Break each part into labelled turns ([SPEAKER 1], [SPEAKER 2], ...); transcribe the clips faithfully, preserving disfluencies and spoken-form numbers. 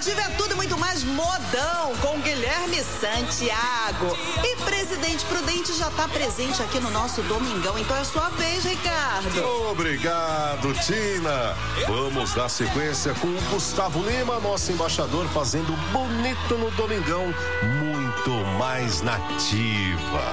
[SPEAKER 1] Ativa é tudo e muito mais modão com Guilherme Santiago. E Presidente Prudente já está presente aqui no nosso Domingão, então é sua vez, Ricardo.
[SPEAKER 2] Obrigado, Tina. Vamos dar sequência com o Gustavo Lima, nosso embaixador, fazendo bonito no Domingão, muito mais nativa.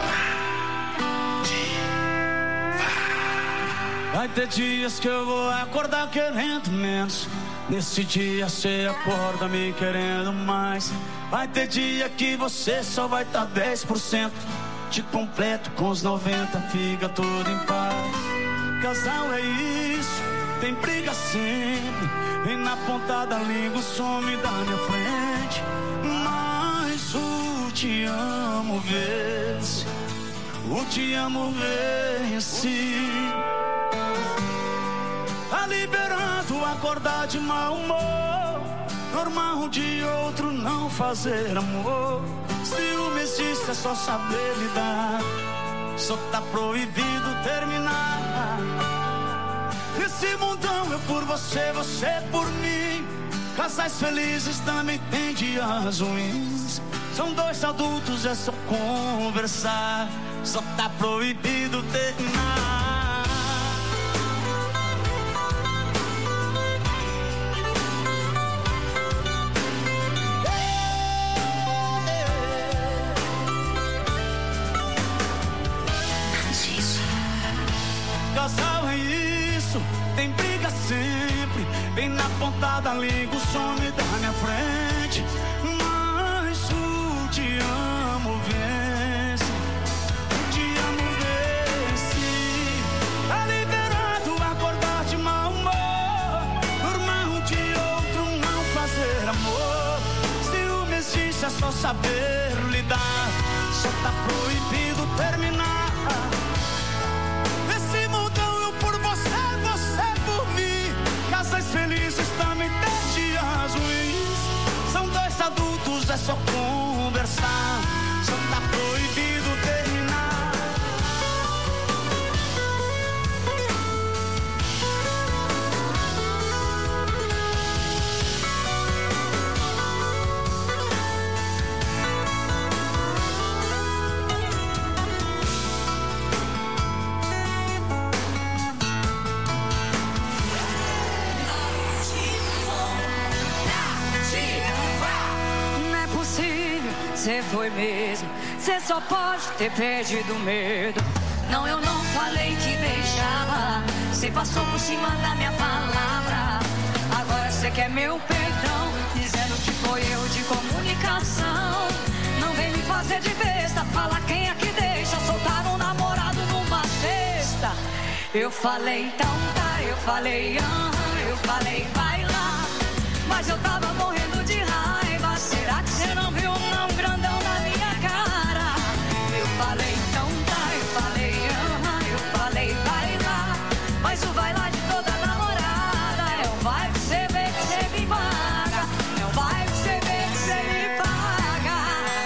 [SPEAKER 3] Vai ter dias que eu vou acordar querendo menos. Nesse dia cê acorda me querendo mais. Vai ter dia que você só vai tá dez por cento. Te completo com os noventa, fica tudo em paz. Casal é isso, tem briga sempre. Vem na ponta da língua, some da minha frente. Mas o te amo vence. O te amo vence. Tá liberando acordar de mau humor. Normal um de outro não fazer amor. Ciúme existe, é só saber lidar. Só tá proibido terminar. Nesse mundão eu por você, você por mim. Casais felizes também tem dias ruins. São dois adultos, é só conversar. Só tá proibido terminar. Casal é isso, tem briga sempre. Vem na ponta da língua, some da minha frente. Mas o te amo vence. O te amo vence. Tá liberado acordar de mau humor. Normal um de outro não fazer amor. Ciúme existe, é só saber lidar. Só tá proibido terminar. Casais felizes também tem dias ruins. São dois adultos, é só conversar. Só tá proibido terminar.
[SPEAKER 4] Você foi mesmo, você só pode ter perdido medo. Não, eu não falei que deixava. Você passou por cima da minha palavra. Agora você quer meu perdão, dizendo que foi erro de comunicação. Não vem me fazer de besta, fala quem é que deixa soltar um namorado numa sexta. Eu falei então tá, eu falei aham, eu falei vai lá. Mas eu tava morrendo de raiva. Será que você não viu não grandão na minha cara? Eu falei então tá, eu falei aham, eu falei vai lá. Mas o vai lá de toda namorada é o vai que você vê que você me paga. É o vai que você vê que você me paga.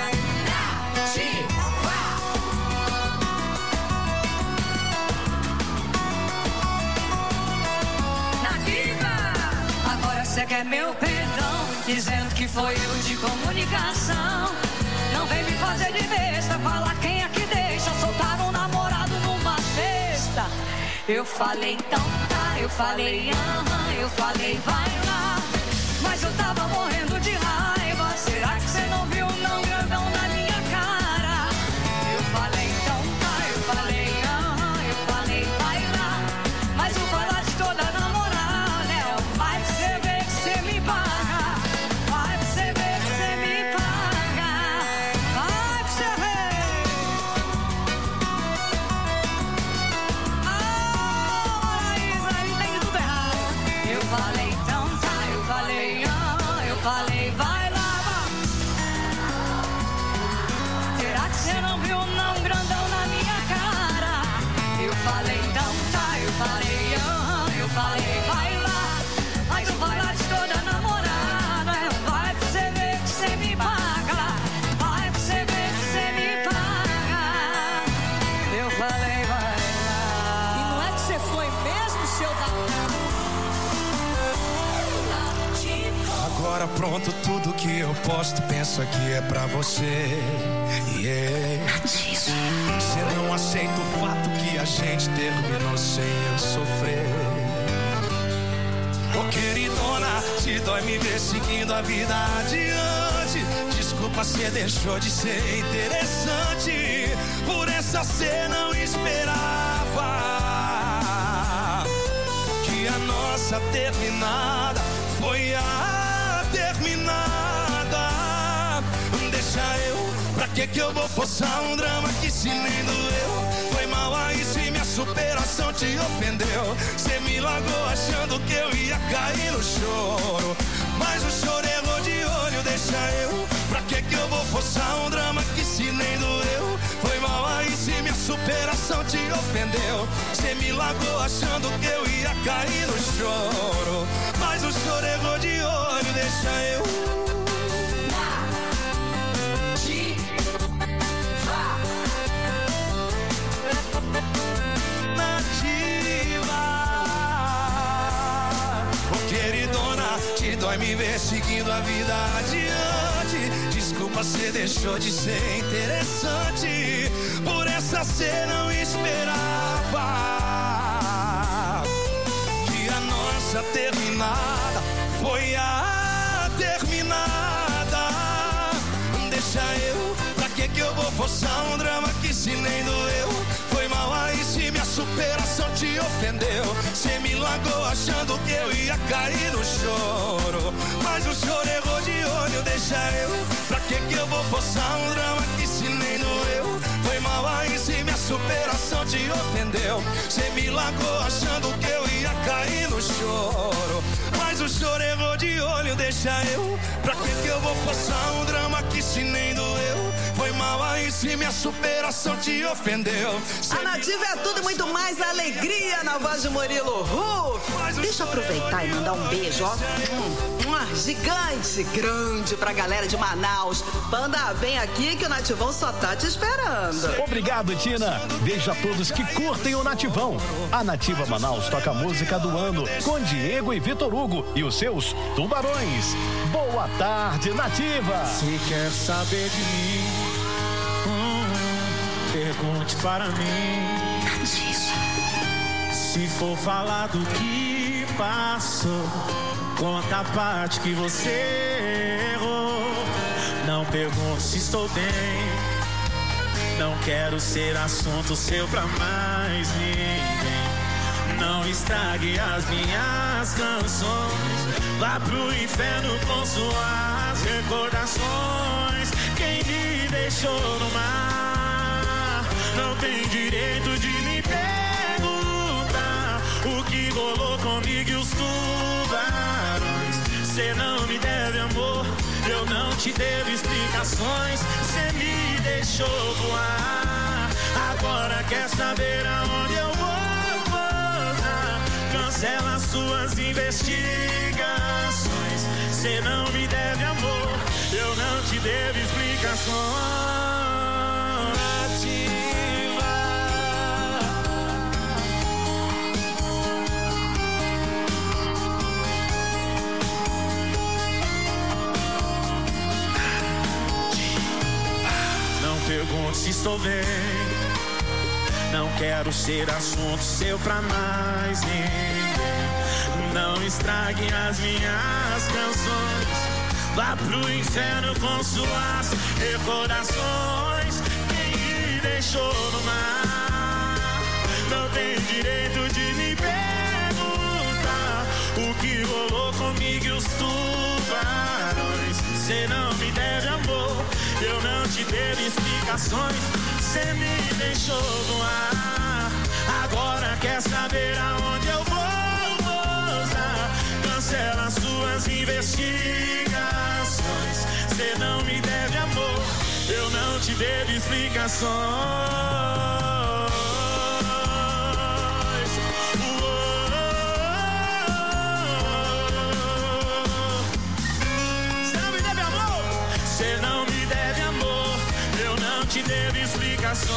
[SPEAKER 4] Nativa! Agora você quer meu perdão, dizendo que foi erro de comunicação. Não vem me fazer de besta, falar quem é que deixa soltar um namorado numa sexta. Eu falei então tá, eu falei aham, eu falei vai lá. Mas eu tava morrendo de raiva. Será que você não viu não grandão na minha cara? Eu falei então tá, eu falei aham, eu falei vai lá. Mas o vai lá de toda namorada é o vai que você vê que você me paga. Vai que você vê que você me paga. Vai que você vê. Ah, Isa, entende tudo errado. Eu falei então tá, eu falei aham, eu falei vai lá. Será que você não viu não grandão na minha cara? Eu falei então tá, eu falei aham, eu falei vai lá. Mas o vai lá de toda namorada é o vai que você vê que você me paga. Vai que você vê que você me paga. Eu falei vai lá.
[SPEAKER 5] E não é que você foi mesmo, seu da...
[SPEAKER 2] Agora
[SPEAKER 5] agora pronto, tudo que eu posto pensa que é pra você. Yeah. Você não aceita o fato que a gente terminou sem eu sofrer. Ô queridona, te dói me ver seguindo a vida adiante. Desculpa, cê deixou de ser interessante. Por essa cê não esperava que a nossa terminada foi a terminada. Deixa eu, pra que que eu vou forçar um drama que se nem doeu? Foi mal aí se minha superação te ofendeu. Cê me largou achando que eu ia cair no choro, mas o choro errou de olho. Deixa eu, pra que que eu vou forçar um drama que se nem doeu? Foi mal aí se minha superação te ofendeu. Cê me largou achando que eu ia cair no choro, mas o choro errou de olho. Deixa eu te dói me ver seguindo a vida adiante. Desculpa, cê deixou de ser interessante. Por essa cê não esperava que a nossa terminada foi a terminada. Deixa eu, pra que que eu vou forçar um drama que se nem doeu? Foi mal aí se minha superação te ofendeu. Cê me largou achando que eu ia cair no choro, mas o choro errou de olho. Deixa eu, pra que que eu vou forçar um drama que se nem doeu? Foi mal aí se minha superação te ofendeu. Cê me largou achando que eu ia cair no choro, mas o choro errou de olho. Deixa eu, pra que que eu vou forçar um drama que se nem doeu? Foi mal aí se minha superação te ofendeu.
[SPEAKER 1] A Nativa é tudo e muito mais alegria na voz de Murilo Ruf. Deixa eu aproveitar e mandar um beijo, ó. Hum, um gigante, grande pra galera de Manaus. Banda, vem aqui que o Nativão só tá te esperando.
[SPEAKER 6] Obrigado, Tina. Beijo a todos que curtem o Nativão. A Nativa Manaus toca a música do ano com Diego e Vitor Hugo e os seus Tubarões. Boa tarde, Nativa.
[SPEAKER 7] Se quer saber de mim, pergunte para mim. Se for falar do que passou, conta a parte que você errou. Não pergunte se estou bem, não quero ser assunto seu pra mais ninguém. Não estrague as minhas canções, vá pro inferno com suas recordações. Quem me deixou no mar não tem direito de me perguntar o que rolou comigo e os tubarões. Cê não me deve amor, eu não te devo explicações. Cê me deixou voar, agora quer saber aonde eu vou pousar. Cancela suas investigações. Cê não me deve amor, eu não te devo explicações. Pergunto se estou bem, não quero ser assunto seu pra mais ninguém. Não estrague as minhas canções, vá pro inferno com suas recordações. Quem me deixou no mar não tem direito de me perguntar o que rolou comigo e os tubarões. Cê não me deve amor, eu não te devo explicações. Cê me deixou no ar, agora quer saber aonde eu vou pousar. Cancela suas investigações. Cê não me deve amor, eu não te devo explicações. Te devo explicações.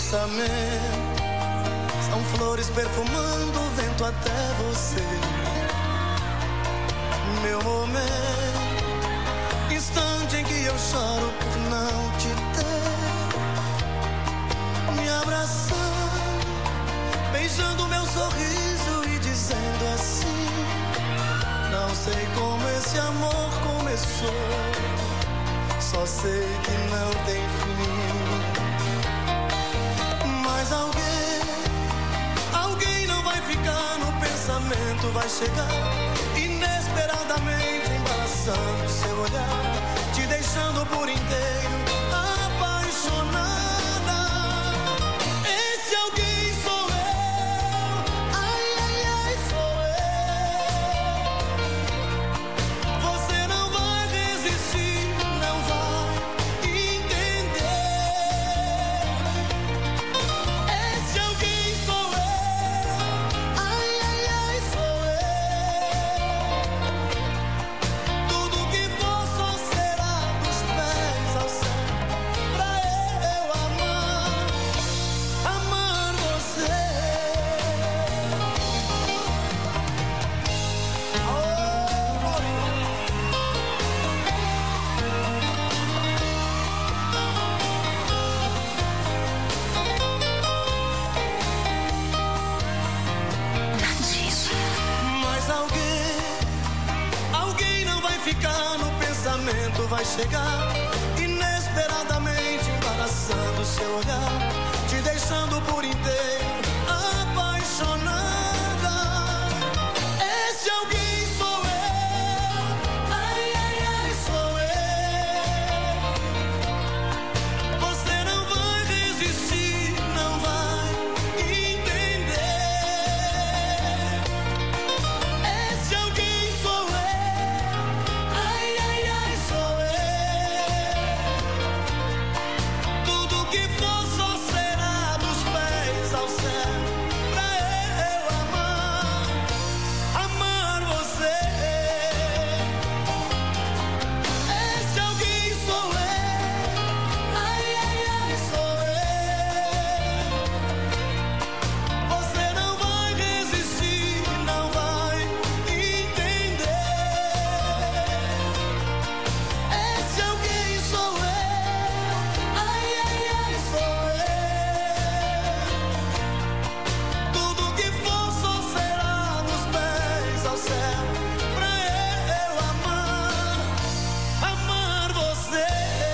[SPEAKER 5] pensamento são flores perfumando o vento até você. Meu momento, instante em que eu choro por não te ter. Me abraçando, beijando meu sorriso e dizendo assim: não sei como esse amor começou, só sei que não tem fim. Mas alguém, alguém não vai ficar no pensamento, vai chegar inesperadamente, embaraçando seu olhar, te deixando por inteiro apaixonada. Esse alguém sou eu, ai, ai, ai, sou eu. Você não vai resistir, não vai entender. Esse alguém sou eu, ai, ai, ai, sou eu. Tudo que for só será dos pés ao céu, pra eu amar, amar você. Mas alguém, alguém não vai ficar no pensamento, vai chegar inesperadamente, embaraçando seu olhar, te deixando por inteiro apaixonada. Esse alguém sou eu, ai, ai, ai, sou eu. Você não vai resistir, não vai entender. Esse alguém sou eu, ai, ai, ai, sou eu. Tudo que for só será dos pés ao céu, pra eu amar, amar você. Esse alguém sou eu, ai, ai, ai, sou eu. Você não vai resistir, não vai entender. Esse alguém sou eu, ai, ai, ai, sou eu. Tudo que for só será dos pés ao céu, pra eu amar, amar você.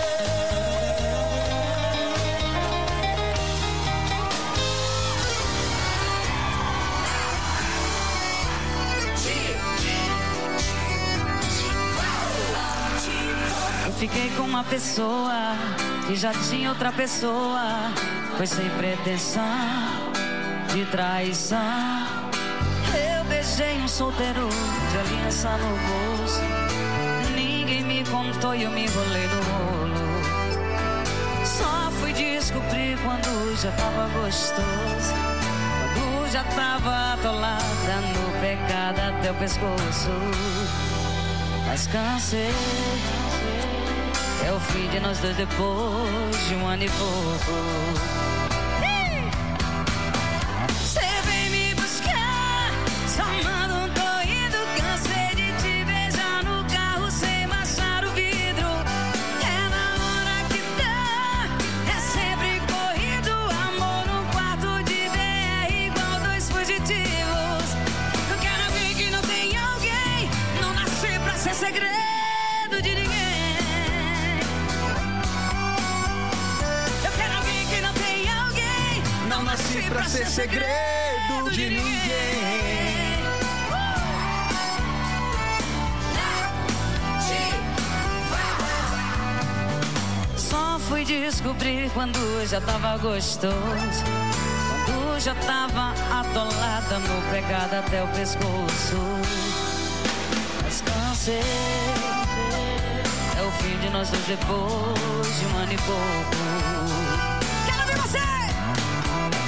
[SPEAKER 4] Eu fiquei com uma pessoa que já tinha outra pessoa. Foi sem pretensão de traição. Eu beijei um solteiro de aliança no bolso. Ninguém me contou e eu me enrolei no rolo. Só fui descobrir quando já tava gostoso, quando já tava atolada no pecado até o pescoço. Mas cansei, é o fim de nós dois depois de um ano e pouco. Cê vem me buscar, só manda um tô indo. Cansei de te beijar no carro sem baixar o vidro. É na hora que dá, é sempre corrido. Amor no quarto de B R igual dois fugitivos. Eu quero ver que não tem alguém, não nasci pra ser segredo de ninguém. Eu quero ver que não tem alguém, não nasci pra ser segredo de ninguém. Só fui descobrir quando já tava gostoso, quando já tava atolada no pecado até o pescoço. Mas cansei, é o fim de nós dois depois de um ano e pouco. Quero ver você!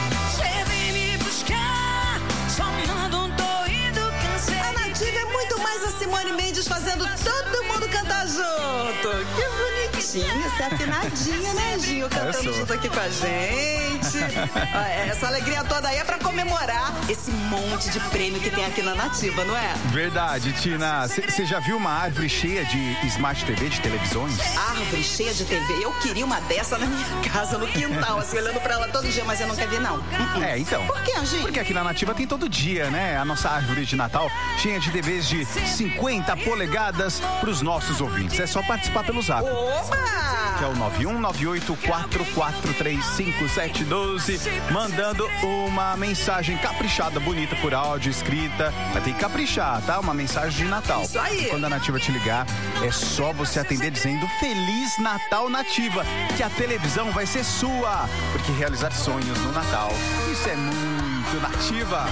[SPEAKER 4] Cê vem me buscar, só manda um tô indo. Cansei.
[SPEAKER 1] A Nativa é muito mais mais a Simone Mendes fazendo todo mundo cantar junto. Que bonitinho, você é afinadinha, né, Ginho? Cantando junto aqui com a gente. Essa alegria toda aí é pra comemorar esse monte de prêmio que tem aqui na Nativa, não é?
[SPEAKER 8] Verdade, Tina. Você já viu uma árvore cheia de Smart T V, de televisões?
[SPEAKER 1] Árvore cheia de T V? Eu queria uma dessa na minha casa, no quintal, assim, olhando pra ela todo dia, mas eu nunca vi, não. Uh-uh.
[SPEAKER 8] É, então.
[SPEAKER 1] Por quê, Ginho?
[SPEAKER 8] Porque aqui na Nativa tem todo dia, né? A nossa árvore de Natal cheia de T Vs de cinquenta polegadas pros nossos ouvintes. É só participar pelo zap.
[SPEAKER 1] Oba!
[SPEAKER 8] Que é o nove um nove oito quatro quatro três cinco sete um dois, mandando uma mensagem caprichada, bonita por áudio, escrita. Vai ter que caprichar, tá? Uma mensagem de Natal.
[SPEAKER 1] Isso aí.
[SPEAKER 8] Quando a Nativa te ligar, é só você atender dizendo Feliz Natal, Nativa, que a televisão vai ser sua. Porque realizar sonhos no Natal, isso é muito Nativa.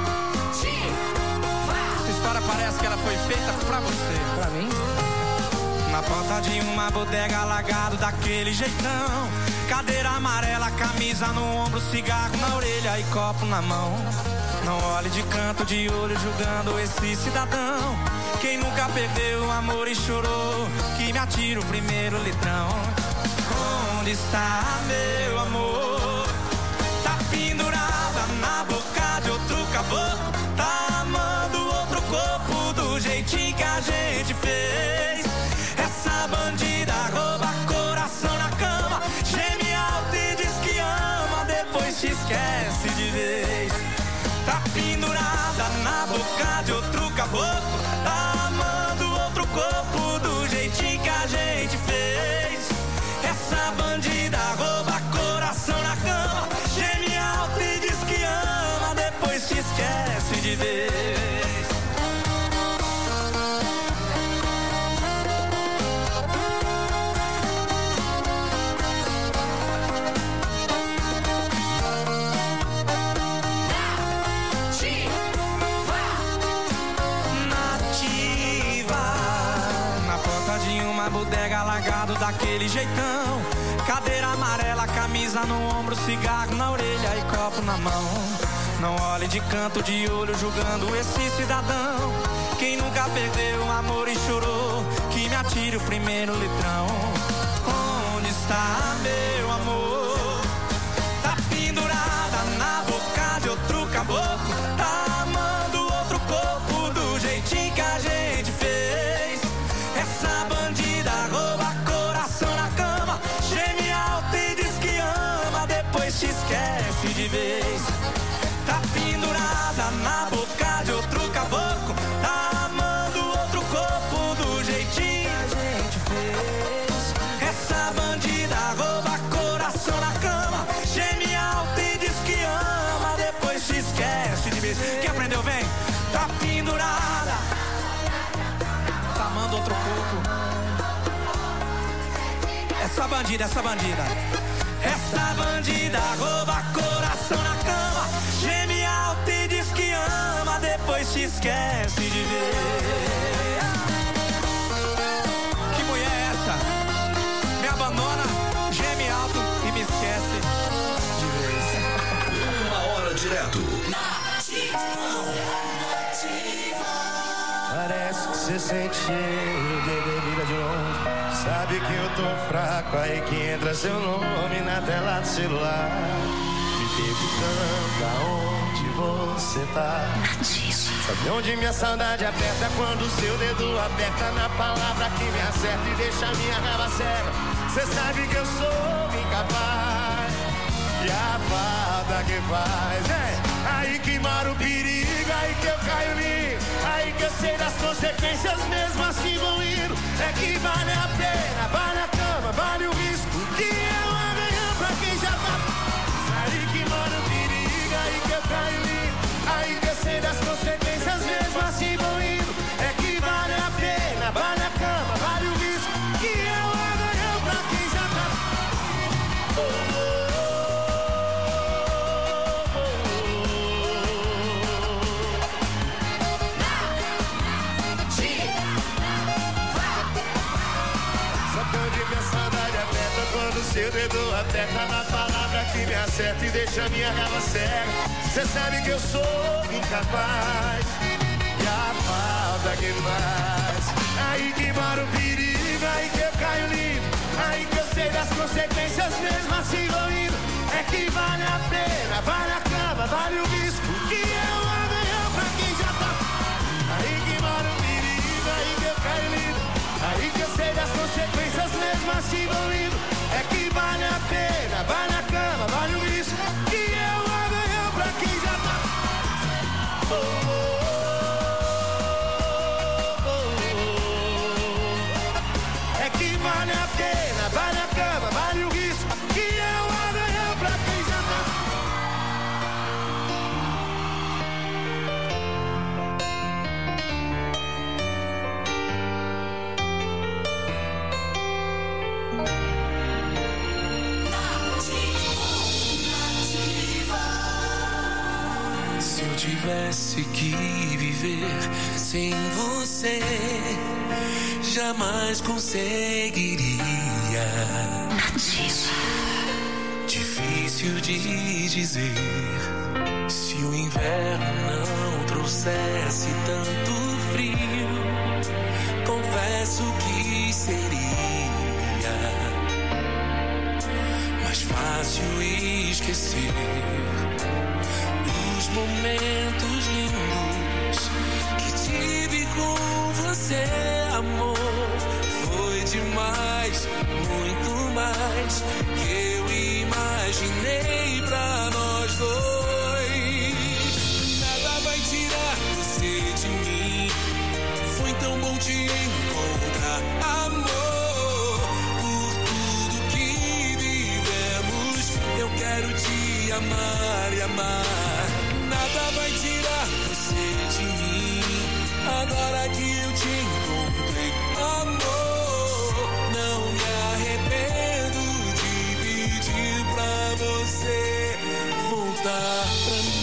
[SPEAKER 5] Essa história parece que ela foi feita pra você.
[SPEAKER 7] Pra mim?
[SPEAKER 5] Na porta de uma bodega, largado daquele jeitão. Cadeira amarela, camisa no ombro, cigarro na orelha e copo na mão. Não olhe de canto de olho julgando esse cidadão. Quem nunca perdeu o amor e chorou, que me atira o primeiro litrão. Onde está meu amor? Tá pendurada na boca de outro caboclo. Tá amando outro corpo do jeitinho que a gente fez. Essa bandida rouba coração na cama, geme alto e diz que ama, depois te esquece de vez. Tá pendurada na boca de outro caboclo. Tá amando outro corpo do jeitinho que a gente fez. Essa bandida rouba coração na cama, geme alto e diz que ama, depois te esquece de vez. Bodega largado daquele jeitão. Cadeira amarela, camisa no ombro, cigarro na orelha e copo na mão. Não olhe de canto de olho julgando esse cidadão. Quem nunca perdeu o amor e chorou, que me atire o primeiro litrão. Onde está meu amor? Tá pendurada na boca de outro caboclo. Tá amando outro corpo do jeitinho que a gente fez. Essa bandida rouba coração na cama, geme alto e diz que ama, depois te esquece de vez. Tá pendurada na boca de outro caboclo. Tá amando outro corpo do jeitinho que a gente fez. Essa bandida rouba coração na cama, geme alto e diz que ama, depois te esquece de vez. Quem aprendeu, vem. Tá pendurada, tá amando outro corpo. Essa bandida, essa bandida. Essa bandida rouba coração na cama, geme alto e diz que ama, depois te esquece de ver. Que mulher é essa? Me abandona, geme alto e me esquece de vez.
[SPEAKER 9] Uma hora direto.
[SPEAKER 10] Parece que você sente cheiro de bebida de longe. Sabe que eu tô fraco, aí que entra seu nome na tela do celular. Me perguntando aonde você tá. Sabe onde minha saudade aperta? Quando o seu dedo aperta na palavra que me acerta e deixa minha raiva cega. Cê sabe que eu sou incapaz. E a falta que faz é aí que mora o perigo, aí que eu caio nisso. Aí que eu sei das consequências, mesmo assim vou indo. É que vale a pena, vale a cama, vale o risco, que é uma ganhar pra quem já tá. Aí que mora o perigo, aí que eu caio nisso. Aí que eu sei das consequências, mesmo assim vou indo. É que vale a pena, vale a cama, vale o risco, que é uma ganhar pra quem já tá. Oh, quando seu dedo aperta na palavra que me acerta e deixa minha raiva cega. Cê sabe que eu sou incapaz. E a falta que faz. Aí que mora o perigo, aí que eu caio lindo. Aí que eu sei das consequências mesmo assim vou indo. É que vale a pena, vale a cama, vale o risco. Que é um amanhã pra quem já tá. Aí que mora o perigo, aí que eu caio lindo. Aí que eu sei das consequências mesmo assim vou indo. É que vale a pena, vale a cama, vale o risco. Que é um amanhã pra quem já tá. Oh, oh, oh, oh. É que vale a pena, vale a cama, vale o risco. Que é um amanhã pra quem já tá.
[SPEAKER 5] Se eu tivesse que viver sem você, jamais conseguiria.
[SPEAKER 9] Nativa.
[SPEAKER 5] Difícil de dizer. Se o inverno não trouxesse tanto frio, confesso que seria mais fácil esquecer os momentos lindos que tive com você, amor. Foi demais, muito mais que eu imaginei pra nós dois. Nada vai tirar você de mim. Foi tão bom te encontrar, amor. Por tudo que vivemos, eu quero te amar e amar. Nada vai tirar você de mim. Agora que eu te encontrei, amor, não me arrependo de pedir pra você voltar pra mim.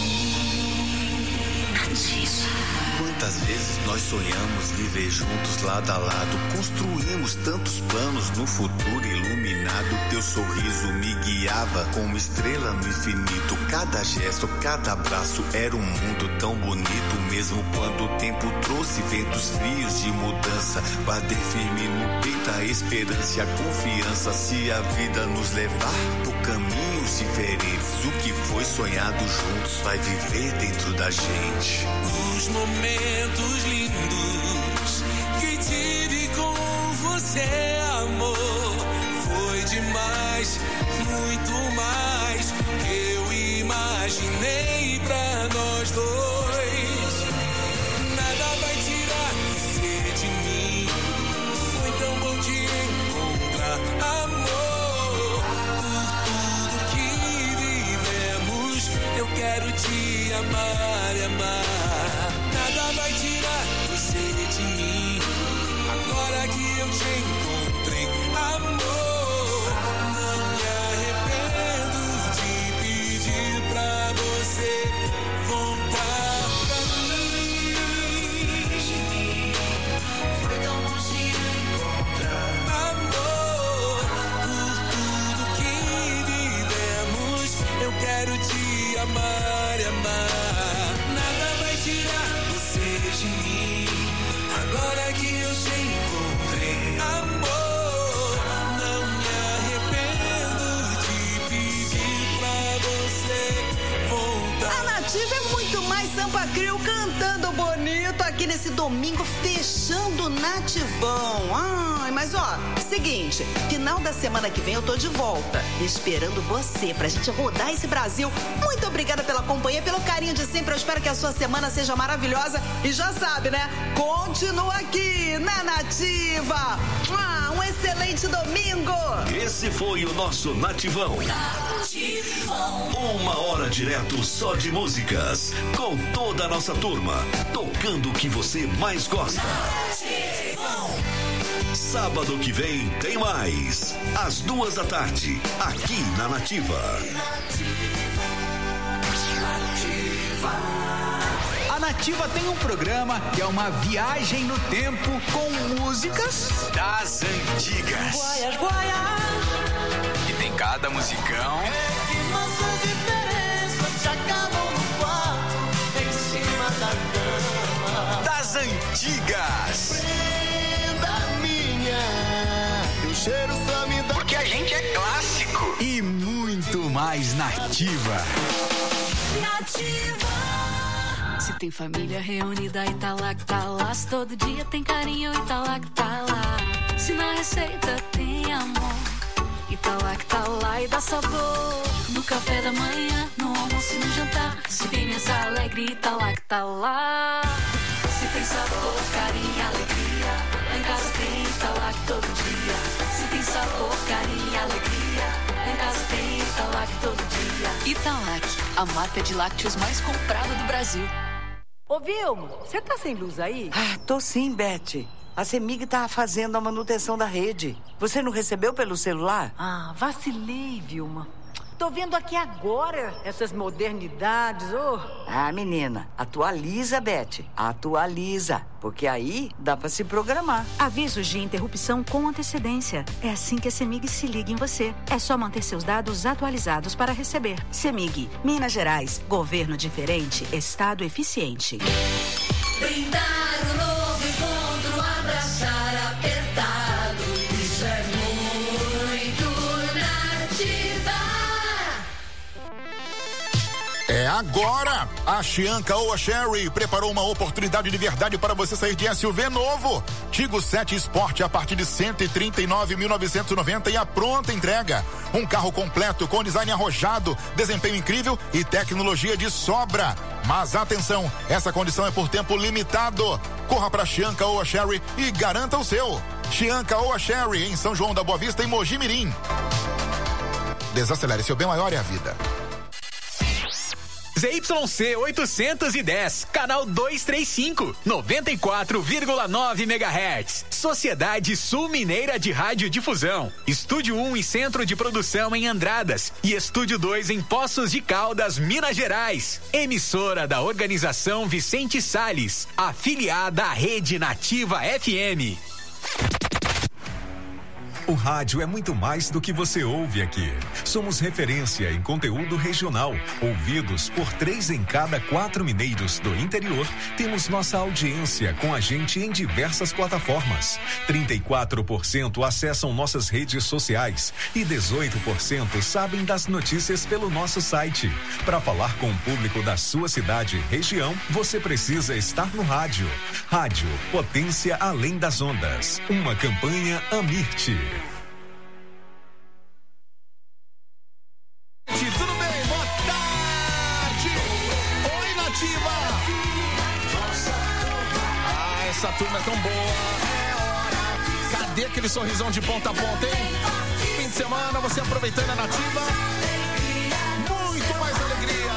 [SPEAKER 11] Quantas vezes nós sonhamos viver juntos lado a lado, construímos tantos planos no futuro iluminado. Teu sorriso me guiava como estrela no infinito. Cada gesto, cada abraço era um mundo tão bonito. Mesmo quando o tempo trouxe ventos frios de mudança, guardei firme no peito a esperança e a confiança. Se a vida nos levar por caminhos diferentes, o que foi sonhado juntos vai viver dentro da gente.
[SPEAKER 5] Os momentos lindos que tive com você, amor, foi demais, muito mais que eu imaginei pra nós dois. Nada vai tirar você de mim. Foi tão bom te encontrar, amor. Por tudo que vivemos, eu quero te amar e amar. Nada vai tirar você de mim. Agora que eu te encontrei, amor, não me arrependo de pedir pra você voltar pra mim. Foi tão bom te encontrar, amor. Por tudo que vivemos, eu quero te amar e amar. Nada vai tirar você de mim. Agora que eu te encontrei, amor, não me arrependo de pedir pra você voltar.
[SPEAKER 1] A Nativa é muito mais Sampa Crio cantando bonito aqui nesse domingo, fechando o Nativão. Ai, mas ó, seguinte, final da semana que vem eu tô de volta, esperando você pra gente rodar esse Brasil. Muito obrigada pela companhia, pelo carinho de sempre. Eu espero que a sua semana seja maravilhosa. E já sabe, né? Continua aqui na Nativa. Ah, um excelente domingo.
[SPEAKER 12] Esse foi o nosso Nativão. Nativão. Uma hora direto só de músicas. Com toda a nossa turma. Tocando o que você mais gosta. Nativão. Sábado que vem tem mais. Às duas da tarde. Aqui na Nativa.
[SPEAKER 13] A Nativa tem um programa que é uma viagem no tempo com músicas das antigas.
[SPEAKER 9] Guaias, guaias.
[SPEAKER 13] E tem cada musicão.
[SPEAKER 9] É que nossas diferenças se acabam no quarto, em cima da cama.
[SPEAKER 13] Das antigas.
[SPEAKER 14] antigas.
[SPEAKER 10] Prenda minha, teu cheiro só me dá.
[SPEAKER 14] Porque a gente é clássico. E muito mais nativa.
[SPEAKER 4] Nativa. Se tem família reunida e tá lá que tá lá. Se todo dia tem carinho e tá lá que tá lá. Se na receita tem amor e tá lá que tá lá e dá sabor. No café da manhã, no almoço e no jantar. Se tem mesa alegre e tá lá que tá lá. Se tem sabor, carinho e alegria, lá em casa tem, tá lá que todo dia. Se tem sabor, carinho e alegria, lá em casa tem, tá lá que todo dia. Italac, a marca de lácteos mais comprada do Brasil.
[SPEAKER 15] Ô, Vilma, você tá sem luz aí?
[SPEAKER 16] Ah, tô sim, Beth. A CEMIG tá fazendo a manutenção da rede. Você não recebeu pelo celular?
[SPEAKER 15] Ah, vacilei, Vilma. Tô vendo aqui agora essas modernidades, ô. Oh.
[SPEAKER 16] Ah, menina, atualiza, Beth. Atualiza, porque aí dá pra se programar.
[SPEAKER 17] Avisos de interrupção com antecedência. É assim que a CEMIG se liga em você. É só manter seus dados atualizados para receber. CEMIG, Minas Gerais. Governo diferente, Estado eficiente.
[SPEAKER 4] Brindar o novo encontro, abraçar apertado. Isso é muito nativa.
[SPEAKER 18] É agora! A Chianca Oa Sherry preparou uma oportunidade de verdade para você sair de S U V novo. Tigo sete Sport a partir de cento e trinta e nove mil novecentos e noventa e a pronta entrega. Um carro completo com design arrojado, desempenho incrível e tecnologia de sobra. Mas atenção, essa condição é por tempo limitado. Corra para Chianca Oa Sherry e garanta o seu. Chianca Oa Sherry em São João da Boa Vista e Mogi Mirim. Desacelere, seu bem maior é a vida.
[SPEAKER 19] Z Y C oitocentos e dez, canal duzentos e trinta e cinco, noventa e quatro vírgula nove megahertz. Sociedade Sul Mineira de Radiodifusão. Estúdio um e Centro de Produção em Andradas e Estúdio dois em Poços de Caldas, Minas Gerais. Emissora da Organização Vicente Salles, afiliada à Rede Nativa F M.
[SPEAKER 20] O rádio é muito mais do que você ouve aqui. Somos referência em conteúdo regional. Ouvidos por três em cada quatro mineiros do interior, temos nossa audiência com a gente em diversas plataformas. trinta e quatro por cento acessam nossas redes sociais e dezoito por cento sabem das notícias pelo nosso site. Para falar com o público da sua cidade e região, você precisa estar no rádio. Rádio Potência Além das Ondas. Uma campanha Amirte.
[SPEAKER 21] Tudo bem? Boa tarde! Oi, Nativa! Ah, essa turma é tão boa! Cadê aquele sorrisão de ponta a ponta, hein? Fim de semana, você aproveitando a Nativa. Muito mais alegria!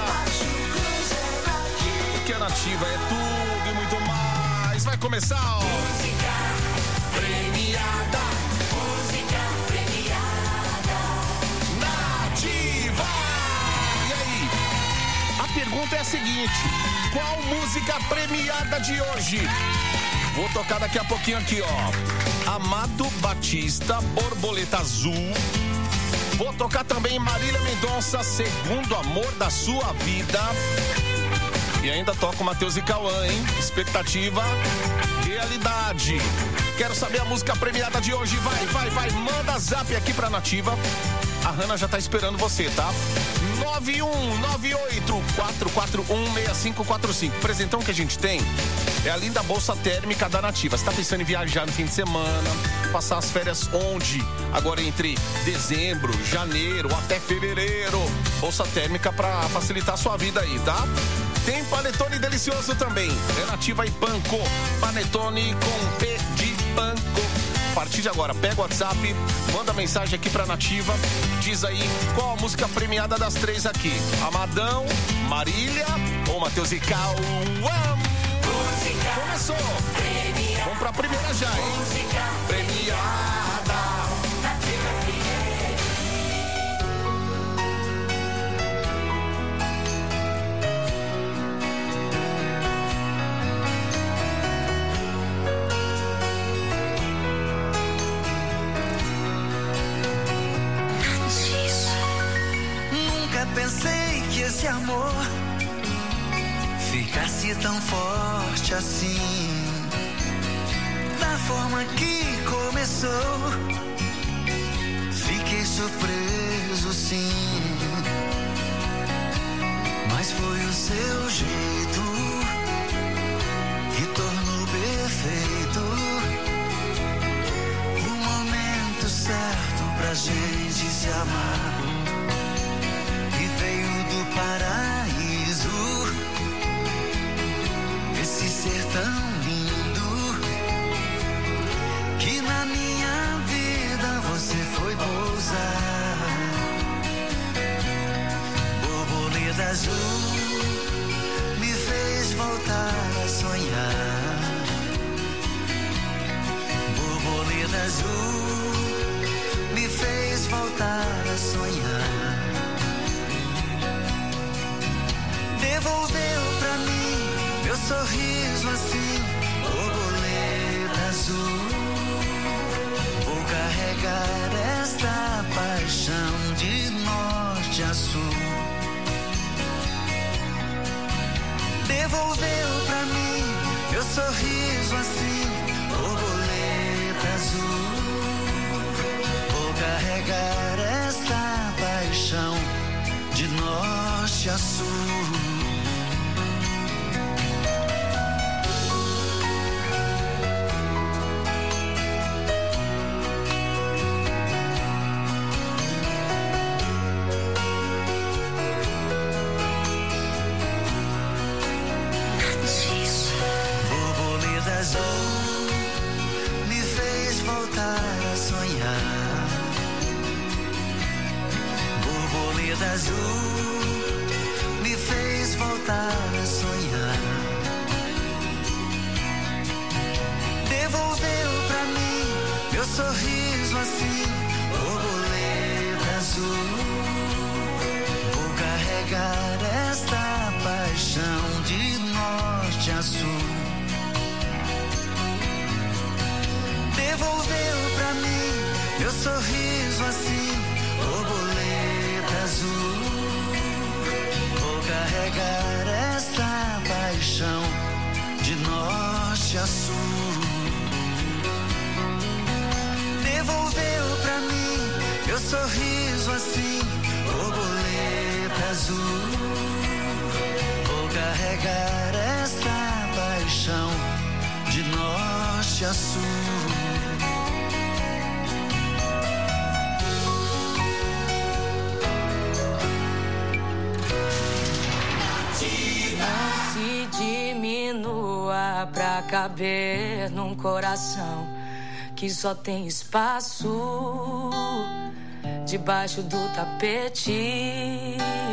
[SPEAKER 21] Porque a Nativa é tudo e muito mais. Vai começar, ó! Música premiada! Música premiada! Nativa! E aí? A pergunta é a seguinte: qual música premiada de hoje? Vou tocar daqui a pouquinho aqui, ó. Amado Batista, Borboleta Azul. Vou tocar também Marília Mendonça, Segundo Amor da Sua Vida. E ainda toco Matheus e Cauã, hein? Expectativa, realidade. Quero saber a música premiada de hoje. Vai, vai, vai. Manda zap aqui pra Nativa. A Hanna já tá esperando você, tá? nove um nove oito quatro quatro um seis cinco quatro cinco. O presentão que a gente tem é a linda bolsa térmica da Nativa. Você tá pensando em viajar no fim de semana, passar as férias onde? Agora entre dezembro, janeiro, até fevereiro. Bolsa térmica pra facilitar a sua vida aí, tá? Tem panetone delicioso também. É Nativa e Panko. Panetone com P de Panko. A partir de agora, pega o WhatsApp, manda mensagem aqui pra Nativa, diz aí qual a música premiada das três aqui. Amadão, Marília ou Matheus e Cauã. Começou! Premia. Vamos pra primeira já, hein? Música premiada.
[SPEAKER 22] Pensei que esse amor ficasse tão forte assim.
[SPEAKER 3] forma que começou. Fiquei surpreso, sim, mas foi o seu jeito que tornou perfeito o momento certo pra gente se amar. E veio do paraíso esse ser tão lindo que na minha vida você foi pousar. Borboleta azul me fez voltar a sonhar. Borboleta azul me fez voltar a sonhar. Devolveu pra mim meu sorriso assim, borboleta azul. Vou carregar esta paixão de norte a sul. Devolveu pra mim meu sorriso assim, borboleta azul. Vou carregar esta paixão de norte a sul. Me fez voltar a sonhar. Borboleta azul me fez voltar a sonhar. Devolveu pra mim meu sorriso assim, borboleta azul. Vou carregar esta paixão de norte a sul. Devolveu pra mim meu sorriso assim, borboleta azul. Vou carregar esta paixão de norte a sul. Devolveu pra mim meu sorriso assim, borboleta azul. Vou carregar esta paixão de norte a sul.
[SPEAKER 4] Diminua pra caber num coração que só tem espaço debaixo do tapete.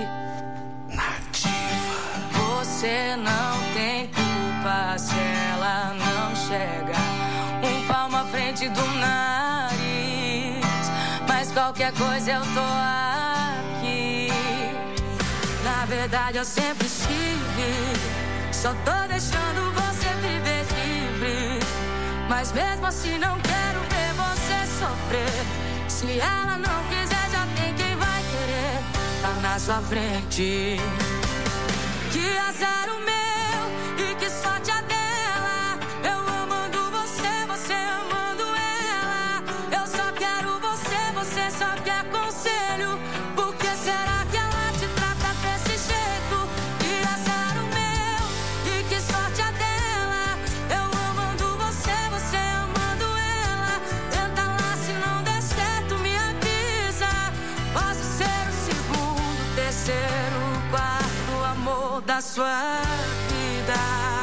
[SPEAKER 4] Nativa. Você não tem culpa se ela não chega um palmo à frente do nariz, mas qualquer coisa eu tô aqui. Na verdade eu sempre estive, só tô deixando você viver livre, mas mesmo assim não quero ver você sofrer. Se ela não quiser, já tem quem vai querer. Tá na sua frente. Que azar o meu e que sorte a dela. Eu amando você, você amando ela. Eu só quero você, você só quer conselho. Por que será que ela te trata desse jeito? Que azar o meu e que sorte a dela. Eu amando você, você amando ela. Tenta lá, se não der certo, me avisa. Posso ser o segundo, terceiro, quarto amor da sua vida.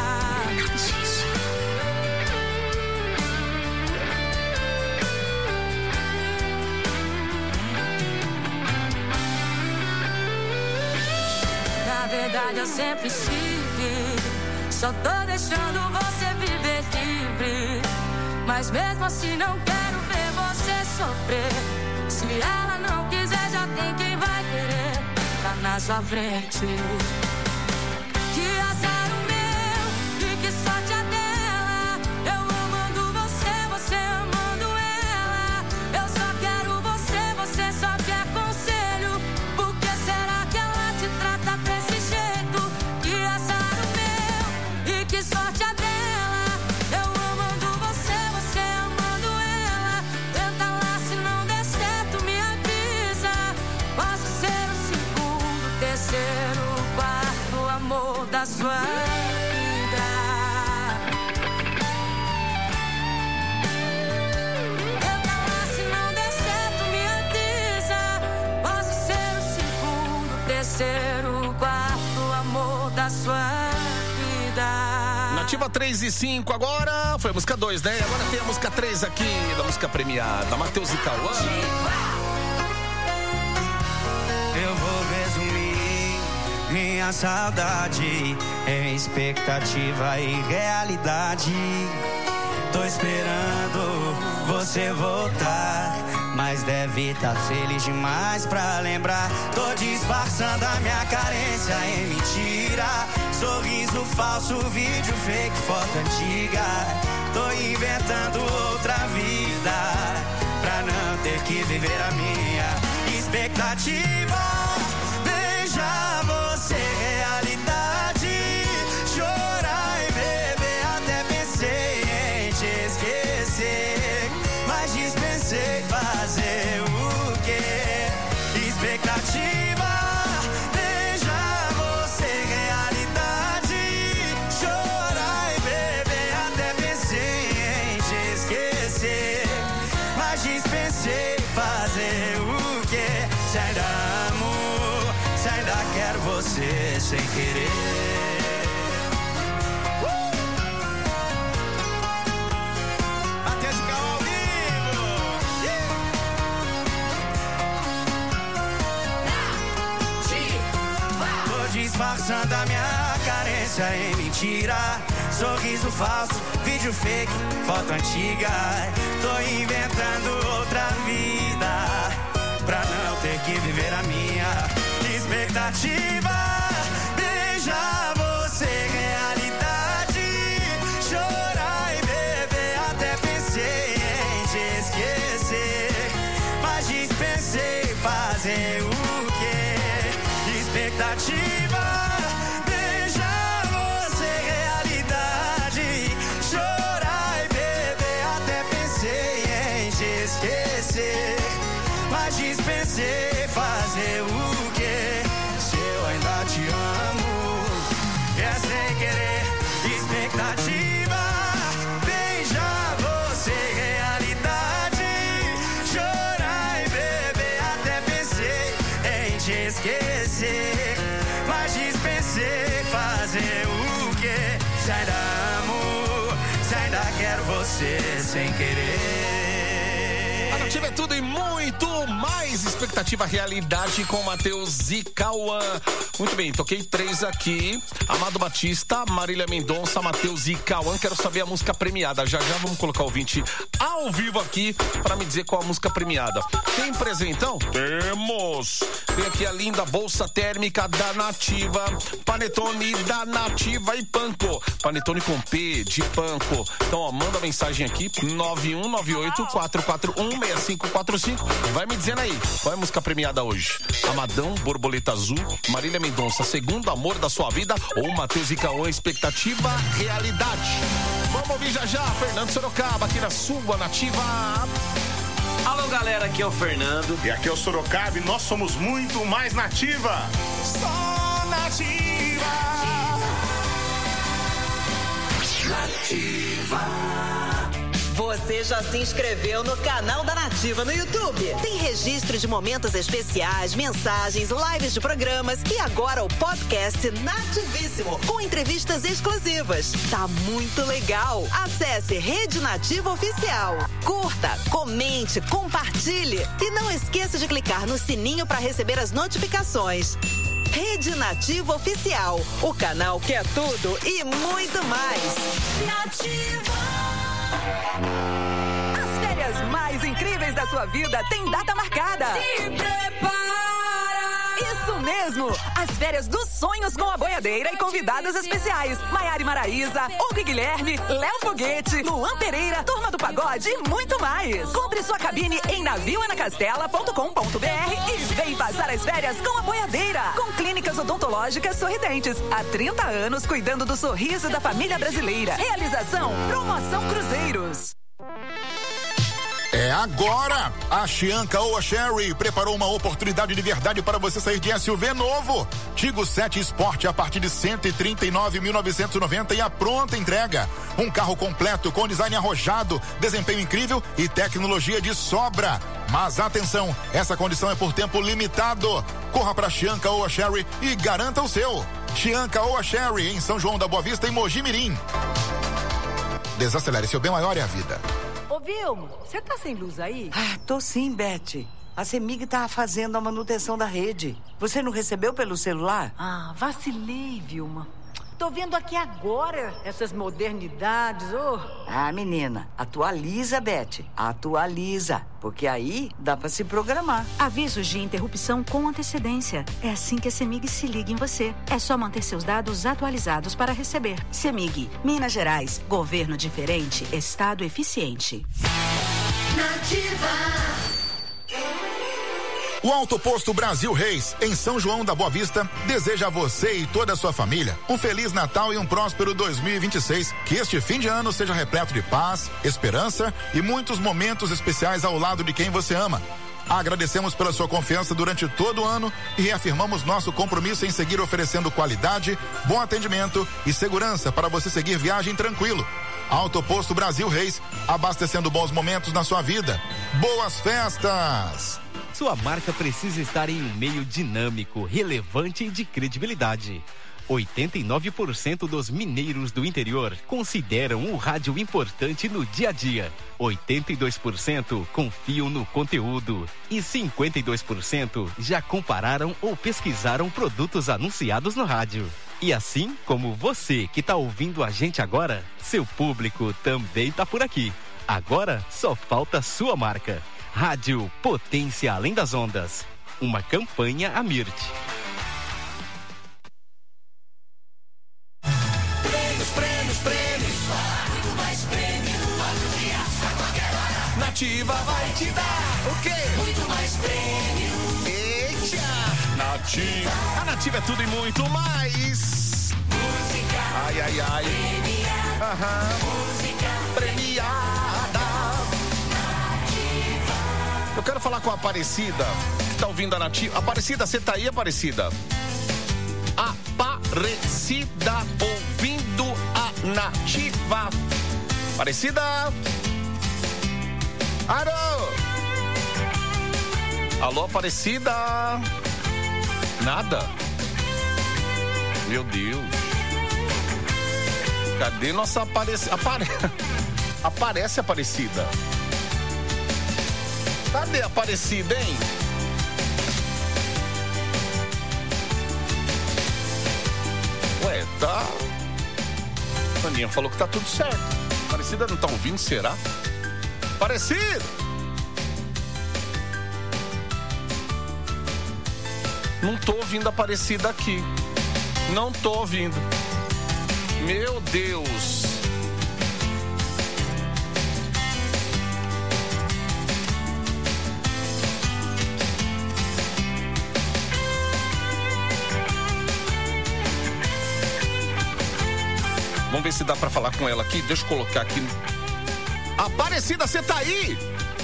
[SPEAKER 4] Na verdade eu sempre estive, só tô deixando você viver livre, mas mesmo assim não quero ver você sofrer. Se ela não quiser, já tem quem vai querer. Tá na sua frente. Que azar o meu e que sorte a dela. Eu amando você, você amando ela. Eu só quero você, você só quer conselho. Por que será que ela te trata desse jeito? Que azar o meu e que sorte a dela. Eu amando você, você
[SPEAKER 21] Nativa três e cinco agora. Foi a música dois, né? Agora tem a música três aqui, da música premiada. Matheus e Cauã.
[SPEAKER 3] Eu vou resumir minha saudade em expectativa e realidade. Tô esperando você voltar, mas deve estar feliz demais pra lembrar. Tô disfarçando a minha carência em mentira. Sorriso falso, vídeo fake, foto antiga. Tô inventando outra vida pra não ter que viver a minha expectativa. Beijar você, realidade. Chorar e beber, até pensei em te esquecer, mas dispensei fazer o quê? Expectativa. Beijar você, realidade. Chorar e beber, até pensei em te esquecer, mas dispensei fazer o quê? Se ainda amo, se ainda quero você sem querer. Disfarçando a minha carência em mentira. Sorriso falso, vídeo fake, foto antiga. Tô inventando outra vida pra não ter que viver a minha expectativa. Beijar você, realidade. Chorar e beber, até pensei em te esquecer, mas dispensei fazer o quê? Expectativa. Beijar você, realidade. Chorar e beber, até pensei em te esquecer, mas dispensei fazer o quê? Se eu ainda te amo, é sem querer. Expectativa. Beijar você, realidade. Chorar e beber, até pensei em te esquecer, mas dispensei fazer o quê? Se ainda amo, se ainda quero você sem querer.
[SPEAKER 21] A Nativa é tudo e muito mais. Expectativa, realidade com Matheus e Cauã. Muito bem, toquei três aqui. Amado Batista, Marília Mendonça, Matheus e Cauã. Quero saber a música premiada. Já já vamos colocar o ouvinte ao vivo aqui para me dizer qual a música premiada. Tem presentão? Temos! Tem aqui a linda bolsa térmica da Nativa, panetone da Nativa e Panko. Panetone com P de Panko. Então, ó, manda mensagem aqui, nove um nove oito, quatro quatro um, seis cinco quatro cinco. Vai me dizendo aí, qual é a música premiada hoje? Amadão, Borboleta Azul, Marília Mendonça, Segundo Amor da Sua Vida, ou Matheus e Cauã, Expectativa, Realidade. Vamos ouvir já já, Fernando Sorocaba, aqui na sua Nativa.
[SPEAKER 2] Alô, galera, aqui é o Fernando.
[SPEAKER 22] E aqui é o Sorocaba e nós somos muito mais Nativa.
[SPEAKER 21] Só Nativa.
[SPEAKER 1] Nativa. Você já se inscreveu no canal da Nativa no YouTube? Tem registro de momentos especiais, mensagens, lives de programas e agora o podcast Nativíssimo, com entrevistas exclusivas. Tá muito legal! Acesse Rede Nativa Oficial. Curta, comente, compartilhe e não esqueça de clicar no sininho para receber as notificações. Rede Nativa Oficial, o canal que é tudo e muito mais. Nativa.
[SPEAKER 23] As férias mais incríveis da sua vida têm data marcada. Se prepara! Isso mesmo! As férias dos sonhos com a boiadeira e convidados especiais. Maiara Maraíza, Hugo Guilherme, Léo Foguete, Luan Pereira, Turma do Pagode e muito mais. Compre sua cabine em navio ana castela ponto com ponto br e vem passar as férias com a boiadeira. Com clínicas odontológicas sorridentes. Há trinta anos cuidando do sorriso da família brasileira. Realização Promoção Cruzeiros.
[SPEAKER 18] É agora! A Chianca ou a Sherry preparou uma oportunidade de verdade para você sair de S U V novo. Tigo sete Sport a partir de cento e trinta e nove mil novecentos e noventa e a pronta entrega. Um carro completo com design arrojado, desempenho incrível e tecnologia de sobra. Mas atenção, essa condição é por tempo limitado. Corra para Chianca ou a Sherry e garanta o seu. Chianca ou a Sherry em São João da Boa Vista e Mogi Mirim. Desacelere, seu bem maior é a vida.
[SPEAKER 15] Ô, Vilma, você tá sem luz aí?
[SPEAKER 16] Ah, tô sim, Beth. A CEMIG tá fazendo a manutenção da rede. Você não recebeu pelo celular?
[SPEAKER 15] Ah, vacilei, Vilma. Tô vendo aqui agora essas modernidades, ô. Oh.
[SPEAKER 16] Ah, menina, atualiza, Beth. Atualiza, porque aí dá pra se programar.
[SPEAKER 17] Avisos de interrupção com antecedência. É assim que a CEMIG se liga em você. É só manter seus dados atualizados para receber. CEMIG, Minas Gerais, governo diferente, estado eficiente.
[SPEAKER 12] Nativa.
[SPEAKER 18] O Autoposto Brasil Reis, em São João da Boa Vista, deseja a você e toda a sua família um Feliz Natal e um próspero dois mil e vinte e seis. Que este fim de ano seja repleto de paz, esperança e muitos momentos especiais ao lado de quem você ama. Agradecemos pela sua confiança durante todo o ano e reafirmamos nosso compromisso em seguir oferecendo qualidade, bom atendimento e segurança para você seguir viagem tranquilo. Autoposto Brasil Reis, abastecendo bons momentos na sua vida. Boas festas!
[SPEAKER 6] Sua marca precisa estar em um meio dinâmico, relevante e de credibilidade. oitenta e nove por cento dos mineiros do interior consideram o rádio importante no dia a dia. oitenta e dois por cento confiam no conteúdo. E cinquenta e dois por cento já compararam ou pesquisaram produtos anunciados no rádio. E assim como você que está ouvindo a gente agora, seu público também está por aqui. Agora só falta sua marca. Rádio Potência Além das Ondas. Uma campanha Amirt.
[SPEAKER 5] Prêmios, prêmios, prêmios. Muito mais prêmios. Nativa vai te dar o quê? Muito mais prêmios. Eita! Nativa. A Nativa é tudo e muito mais. Música. Ai, ai, ai. Premiada. Aham. Música premiada. Eu quero falar com a Aparecida, que tá ouvindo a Nativa. Aparecida, você tá aí, Aparecida? Aparecida, ouvindo a Nativa. Aparecida? Alô? Alô, Aparecida? Nada? Meu Deus. Cadê nossa Aparecida? Apare... Aparece, Aparecida. Cadê a Aparecida, hein? Ué, tá... A Aninha falou que tá tudo certo. A Aparecida não tá ouvindo, será? Aparecida! Não tô ouvindo a Aparecida aqui. Não tô ouvindo. Meu Deus! Vamos ver se dá pra falar com ela aqui. Deixa eu colocar aqui. Aparecida, você tá aí?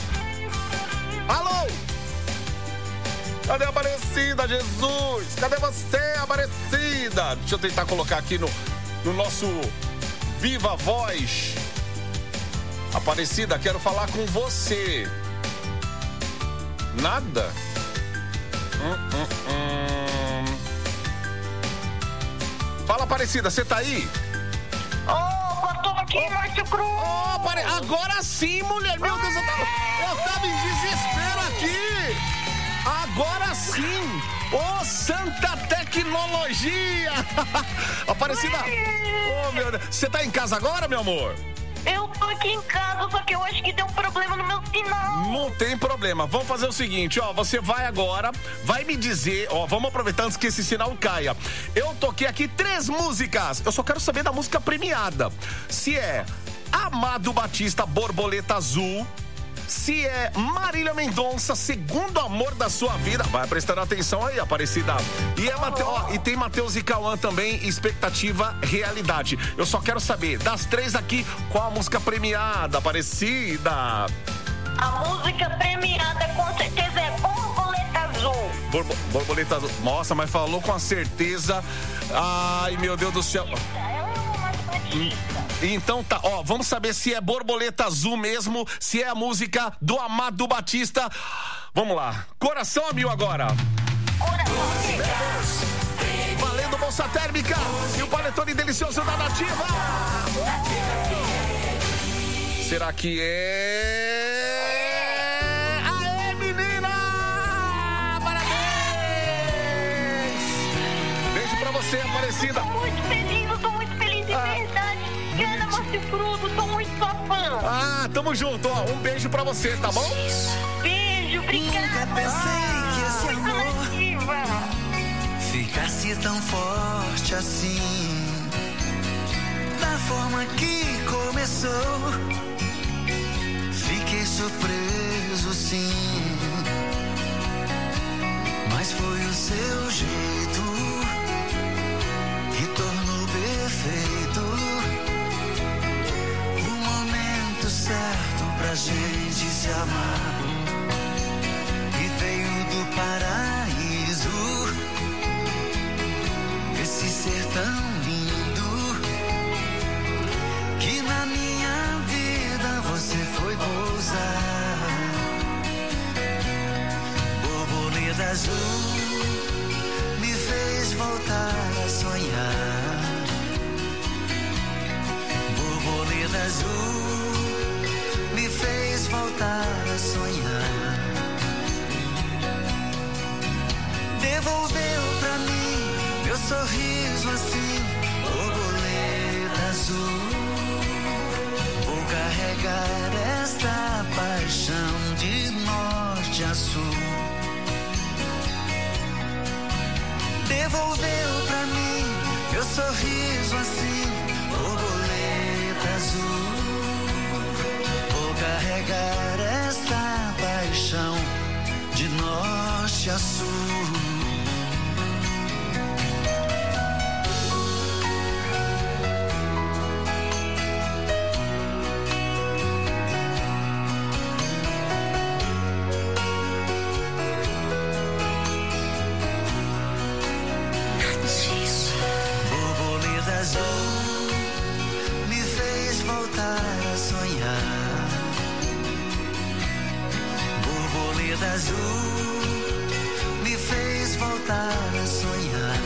[SPEAKER 5] Alô? Cadê a Aparecida, Jesus? Cadê você, Aparecida? Deixa eu tentar colocar aqui no, no nosso Viva Voz. Aparecida, quero falar com você. Nada? Hum, hum, hum. Fala, Aparecida, você tá aí?
[SPEAKER 7] Oh, eu tô aqui, oh, Márcio Cruz.
[SPEAKER 5] Oh, pare... Agora sim, mulher. Meu Deus, eu tava, eu tava em desespero aqui. Agora sim. Ô, oh, santa tecnologia. Aparecida. Oh, meu Deus. Você tá em casa agora, meu amor?
[SPEAKER 7] Eu tô aqui em casa, só que eu acho que deu um problema no meu sinal.
[SPEAKER 5] Não tem problema. Vamos fazer o seguinte, ó. Você vai agora, vai me dizer, ó. Vamos aproveitar antes que esse sinal caia. Eu toquei aqui três músicas. Eu só quero saber da música premiada. Se é Amado Batista, Borboleta Azul. Se é Marília Mendonça, Segundo Amor da Sua Vida. Vai prestando atenção aí, Aparecida. E, é Mate... ó, e tem Matheus e Cauã também, Expectativa, Realidade. Eu só quero saber, das três aqui, qual a música premiada, Aparecida?
[SPEAKER 7] A música premiada com certeza é Borboleta Azul.
[SPEAKER 5] Borbo... Borboleta Azul. Nossa, mas falou com a certeza. Ai, meu Deus do céu.
[SPEAKER 7] Ela é uma batista.
[SPEAKER 5] Então tá, ó, vamos saber se é Borboleta Azul mesmo, se é a música do Amado Batista. Vamos lá, coração a mil agora.
[SPEAKER 7] Coração.
[SPEAKER 5] Valendo bolsa térmica e o panetone delicioso da Nativa.
[SPEAKER 21] será que é? Aê, menina! Parabéns! Beijo pra você, Aparecida.
[SPEAKER 7] Tô muito feliz, eu tô muito feliz de
[SPEAKER 21] Ah,
[SPEAKER 7] verdade. Ana Morcifruto, tô muito sua fã.
[SPEAKER 21] Ah, tamo junto, ó. Um beijo pra você, tá bom?
[SPEAKER 7] Beijo, obrigada.
[SPEAKER 3] Nunca pensei que esse amor ficasse tão forte assim. Da forma que começou, fiquei surpreso, sim. Mas foi o seu jeito que tornou perfeito o momento certo pra gente se amar. E veio do paraíso esse ser tão lindo que na minha vida você foi pousar. Borboleta azul me fez voltar a sonhar. Borboleta azul me fez voltar a sonhar. Devolveu pra mim meu sorriso assim, borboleta azul. Vou carregar esta paixão de norte a sul. Devolveu pra mim meu sorriso assim, borboleta azul. Vou carregar esta paixão de norte a sul. Borboleta azul me fez voltar a sonhar. Borboleta azul me fez voltar a sonhar.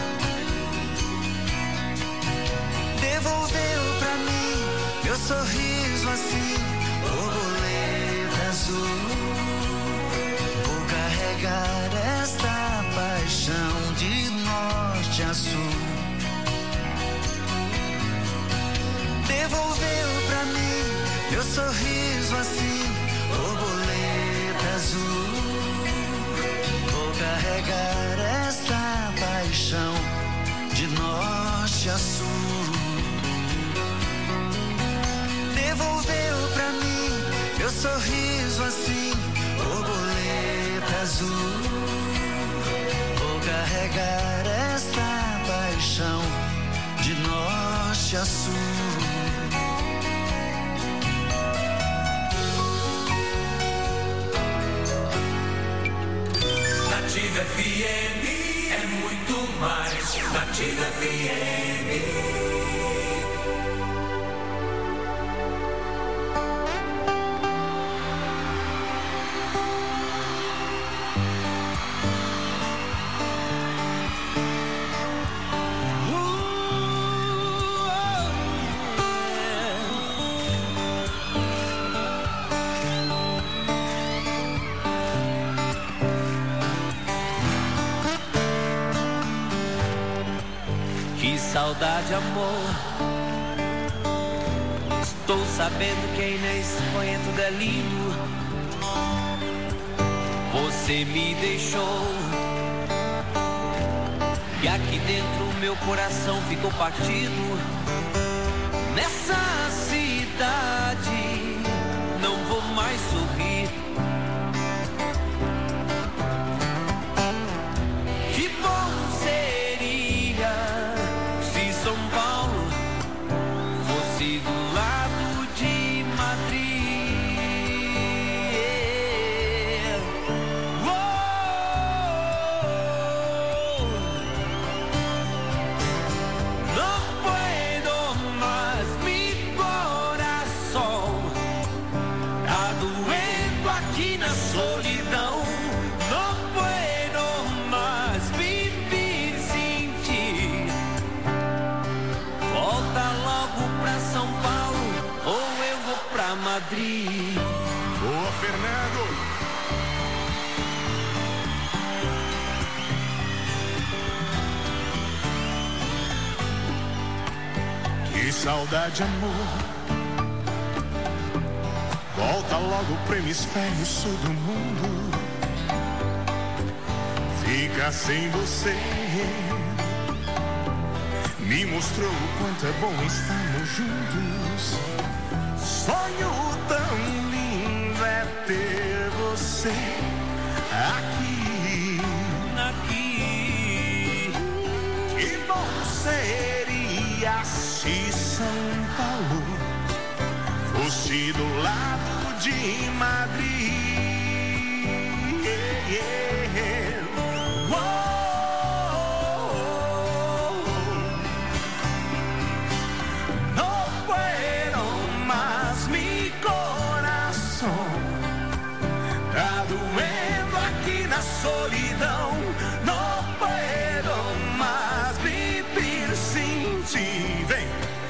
[SPEAKER 3] Devolveu pra mim meu sorriso assim, borboleta azul. Vou carregar esta paixão de norte a sul. Devolveu pra mim meu sorriso assim, borboleta azul. Vou carregar esta paixão de norte a sul. Devolveu pra mim meu sorriso assim, borboleta azul. Vou carregar esta paixão de norte a sul.
[SPEAKER 5] Nativa F M é muito mais. Nativa F M.
[SPEAKER 2] Saudade, amor. Estou sabendo que aí na Espanha tudo é lindo. Você me deixou e aqui dentro o meu coração ficou partido. Nessa cidade não vou mais sorrir. Que bom seria se São Paulo fosse do lado de Madrid. Oh, não puedo mais me guardar.
[SPEAKER 3] Madrid.
[SPEAKER 21] Boa, Fernando. Que saudade, amor. Volta logo pro hemisfério sul do mundo. Ficar sem você me mostrou o quanto é bom estarmos juntos. Sonho tão lindo é ter você aqui, aqui. Que bom seria se São Paulo fosse do lado de Madrid. Yeah, yeah. Solidão, não puedo mais viver sem ti. Vem.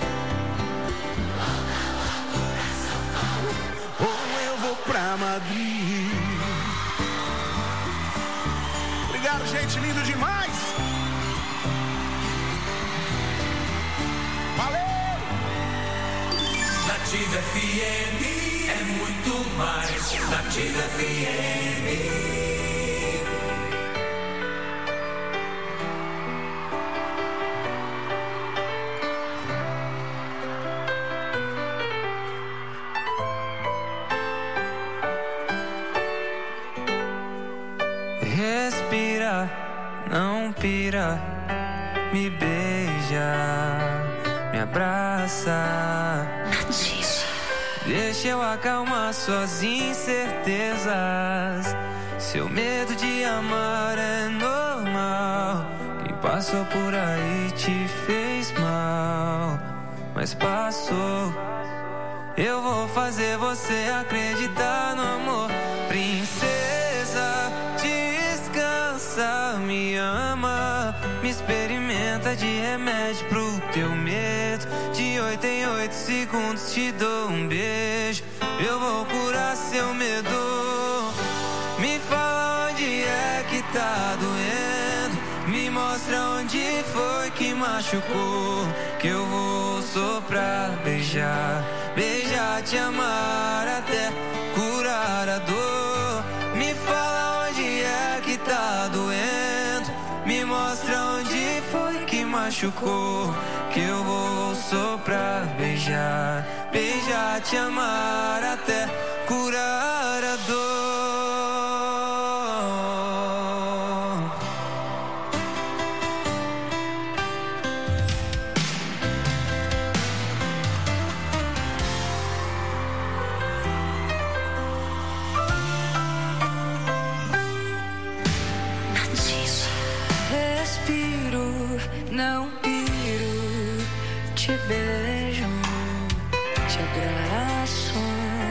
[SPEAKER 21] Ou eu vou pra Madrid. Obrigado, gente, lindo demais. Valeu!
[SPEAKER 3] Nativa F M é muito mais. Nativa F M.
[SPEAKER 8] Respira, não pira, me beija, me abraça. Deixa eu acalmar suas incertezas. Seu medo de amar é normal. Quem passou por aí te fez mal, mas passou. Eu vou fazer você acreditar no amor. Princesa, descansa, me ama, me experimenta de remédio pro teu medo. De oito em oito segundos te dou um beijo. Eu vou curar seu medo. Me fala onde é que tá doendo. Me mostra onde foi que machucou. Que eu vou soprar, beijar, beijar, te amar até curar a dor. Me fala onde é que tá doendo. Me mostra onde foi que machucou. Que eu vou soprar, beijar, beijar, te amar até curar a dor.
[SPEAKER 4] Não piro, te beijo, te abraço.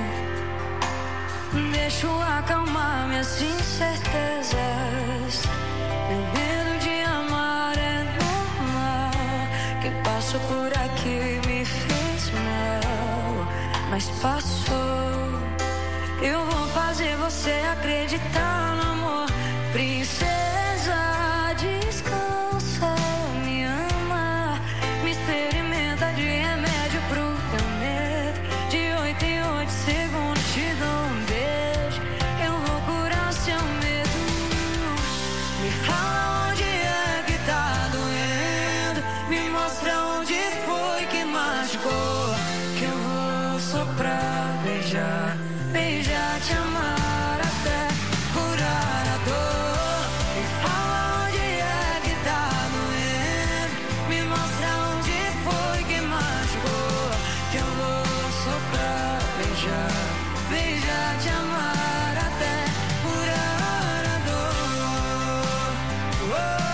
[SPEAKER 4] Deixo acalmar minhas incertezas. Meu medo de amar é normal. Quem passou por aqui me fez mal, mas passou. Eu vou fazer você acreditar no amor. Princesa, descansa, me ama, me experimenta de remédio pro teu medo. De oito em oito segundos te dou um beijo. Eu vou curar seu medo. Me fala onde é que tá doendo. Me mostra onde foi que machucou. Que eu vou soprar, beijar, beijar, te amar até curar a dor. Me fala onde é que tá doendo. Me mostra onde foi que machucou. Que eu vou soprar, beijar, beijar, te amar até curar a dor. Oh,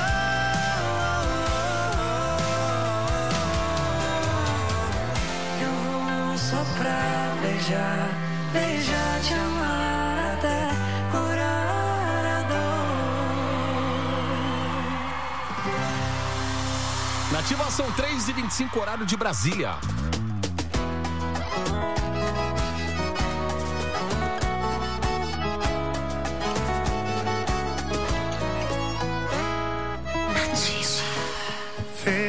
[SPEAKER 4] oh, oh, oh. Eu vou soprar, beijar, beijar, te amar até curar a dor.
[SPEAKER 21] Na Ativa são três e vinte e cinco, horário de Brasília.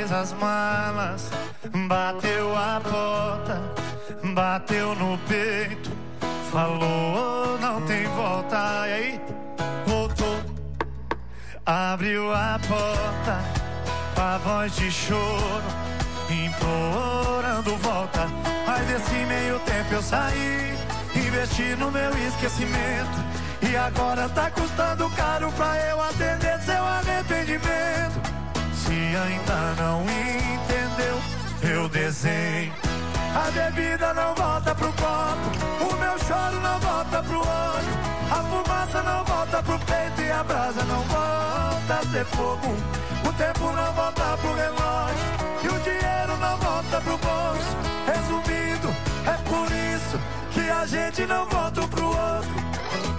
[SPEAKER 10] fez as malas, bateu a porta, bateu no peito, falou não tem volta. E aí, voltou, abriu a porta com a voz de choro, implorando volta. Mas nesse meio tempo eu saí, investi no meu esquecimento, e agora tá custando caro pra eu atender seu arrependimento. Se ainda não entendeu, eu desenho. A bebida não volta pro copo, o meu choro não volta pro olho, a fumaça não volta pro peito e a brasa não volta a ser fogo. O tempo não volta pro relógio e o dinheiro não volta pro bolso. Resumindo, é por isso que a gente não volta um pro outro.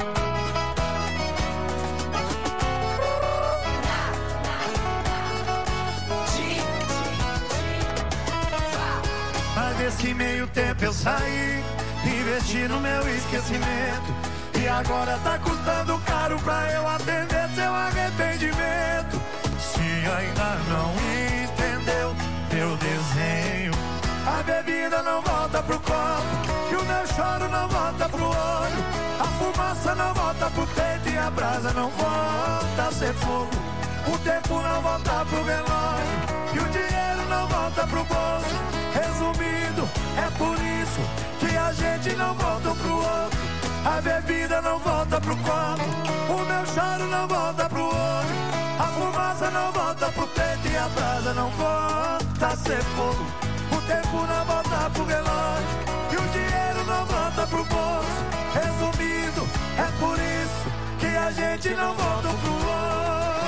[SPEAKER 10] Mas nesse meio tempo eu saí, investi no meu esquecimento, e agora tá custando caro pra eu atender seu arrependimento. Se ainda não entendeu, eu desenho. A bebida não volta pro copo, e o meu choro não volta pro olho, a fumaça não volta pro peito e a brasa não volta a ser fogo. O tempo não volta pro relógio e o dinheiro não volta pro bolso. Resumindo, é por isso que a gente não volta um pro outro. A bebida não volta pro copo, o meu choro não volta pro olho, a fumaça não volta pro peito e a brasa não volta a ser fogo. O tempo não volta pro relógio e o dinheiro não volta pro bolso. Resumindo, é por isso que a gente não volta um pro outro.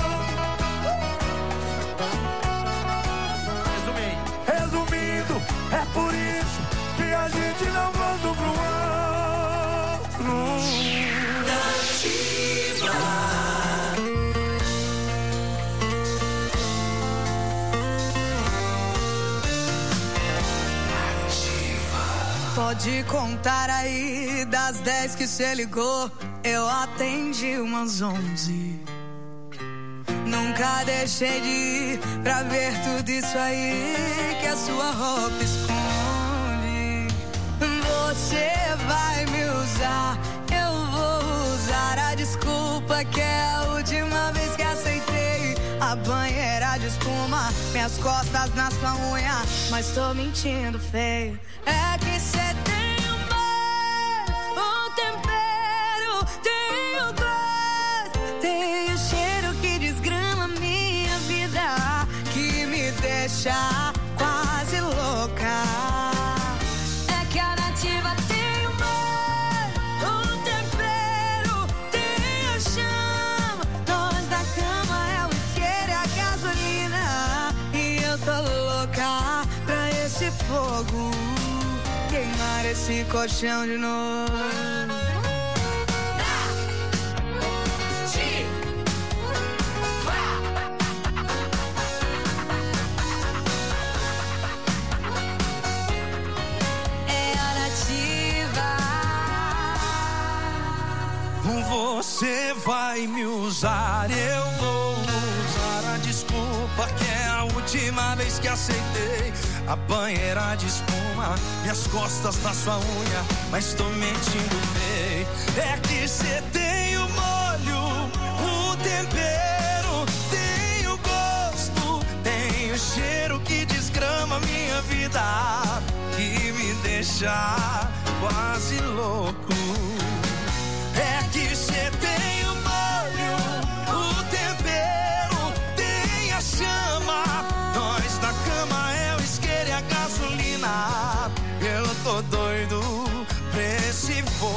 [SPEAKER 10] Resumindo, é por isso que a gente não volta um pro outro.
[SPEAKER 1] Pode contar aí, das dez que cê ligou, eu atendi umas onze. Nunca deixei de ir pra ver tudo isso aí que a sua roupa esconde. Você vai me usar, eu vou usar a desculpa que é a última vez que aceitei. A banheira de espuma, minhas costas na sua unha, mas tô mentindo feio. É que cê tem humor, um tempero, tem o gosto, tem o cheiro que desgrama minha vida, que me deixa quase louca. É que a nativa tem humor, um tempero, tem o chama, nós da cama é o isqueiro e a gasolina, e eu tô louca pra esse fogo queimar esse colchão de novo. É a nativa.
[SPEAKER 5] Você vai me usar, eu vou usar a desculpa que é a última vez que aceitei. A banheira de espuma, minhas costas na sua unha, mas tô mentindo feio. É que cê tem o molho, o tempero, tem o gosto, tem o cheiro que desgrama minha vida, que me deixa quase louco. É que